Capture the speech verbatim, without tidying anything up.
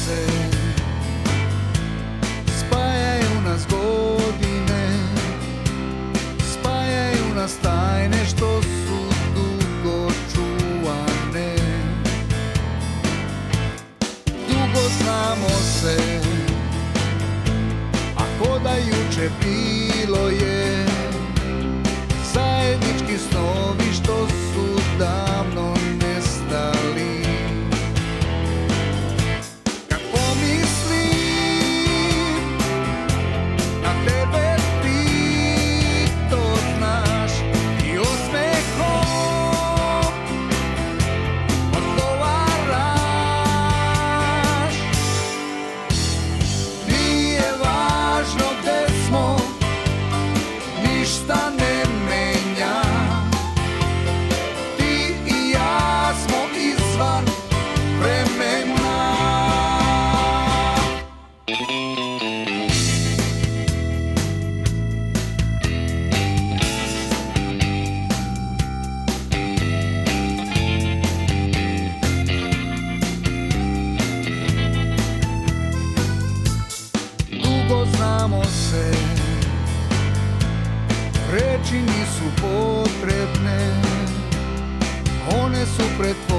se, spajaju nas godine, spajaju nas tajne što su dugo čuvane. Dugo znamo se, a ko da juče bilo je, zajednički snovi što su davno nestali. Kad pomislim na tebe, ti to znaš i osmehom odgovaraš. Nije važno gde smo, ništa ne menja. Ti i ja smo izvan vremena. Dugo znamo se, reči nisu potrebne, one su pretvorene